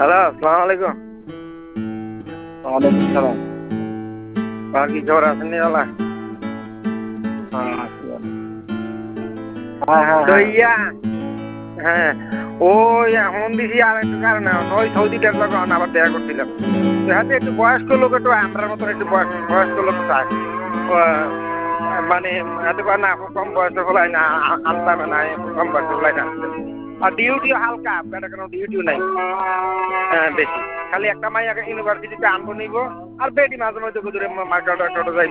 Hello, আসসালামু আলাইকুম। ওয়ালাইকুম সালাম। আর কি খবর আছেন নিওয়ালা? হ্যাঁ, হ্যাঁ, হ্যাঁ, তো হ্যাঁ। ইয়া হ্যাঁ ওই এখন দিছি আর একটু কারণে ওই সৌদিটার যখন আবার দেখা করছিলাম হাতে একটু বয়স্ক লোক একটু আমরার মতন একটু বয়স্ক লোক চায় মানে হাতে পারে না কম বয়সে ফেলাই না আনতাম না কম বয়সে ফেলাই না আর ডিউটিও হালকা বেটা কোনো ডিউটিও নাই হ্যাঁ বেশি খালি একটা মাইয়াকে ইউনিভার্সিটিতে আনবো নিব আর বেডি মাঝে মধ্যে দূরে মার্কেট যাই